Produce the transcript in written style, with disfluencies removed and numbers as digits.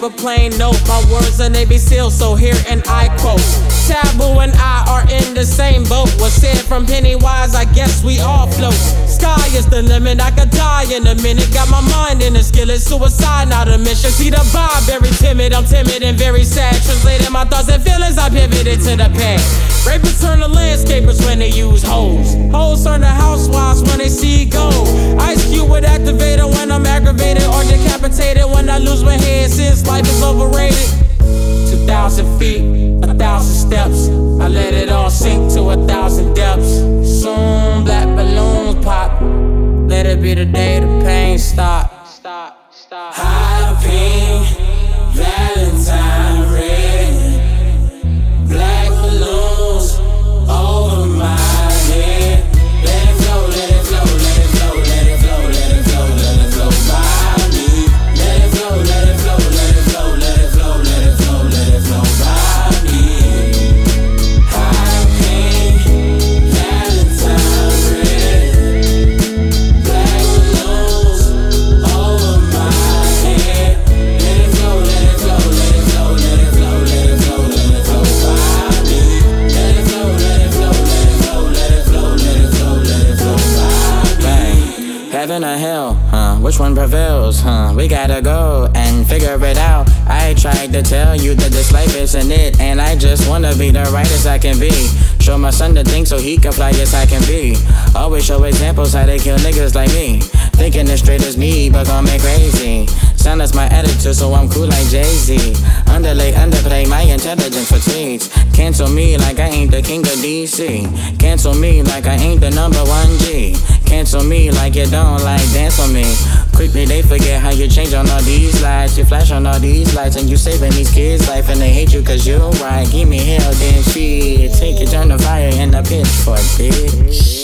a plain note. My words are Navy SEAL, so here and I quote. Taboo and I are in the same boat. Was said from Pennywise, I guess we all float. Sky is the limit, I could die in a minute. Got my mind in a skillet, suicide not a mission. See the vibe, very timid, I'm timid and very sad. Translating my thoughts and feelings, I pivoted to the past. Rappers turn to landscapers when they use hoes. Hoes turn to housewives when they see gold. Ice Cube with activator when I'm aggravated, or decapitated when I lose my head, since life is overrated. 2,000 feet, 1,000 steps, I let it all sink to 1,000 depths. Soon black balloons pop, let it be the day the pain stop. Hot pink, Valentine red, black balloons over my head. Let it flow, let it flow, let it flow, let it flow, let it flow, let it flow by me. Let it flow, let it flow, let it flow, let it flow, let it flow, let it flow by me. Hot pink, Valentine red, black balloons over my head. Let it flow, let it flow, let it flow, let it flow, let it flow, let it flow by me. Let it flow, let it flow, let it flow, let it flow, let it flow, let it flow by me. Bang, heaven or hell, which one prevails, we gotta go and figure it out. I tried to tell you that this life isn't it, and I just wanna be the rightest I can be. Show my son the thing so he can fly as I can be. Always show examples how they kill niggas like me. Thinking as straight as me, but gon' me crazy. Silence my attitude so I'm cool like Jay-Z. Underplay my intelligence for tweets. Cancel me like I ain't the king of DC. Cancel me like I ain't the #1 G. Cancel me like you don't like dance on me. Quickly they forget how you change on all these lights. You flash on all these lights and you saving these kids' life, and they hate you cause you're right. Give me hell then shit. Take your turn to fire in the pitchfork, bitch.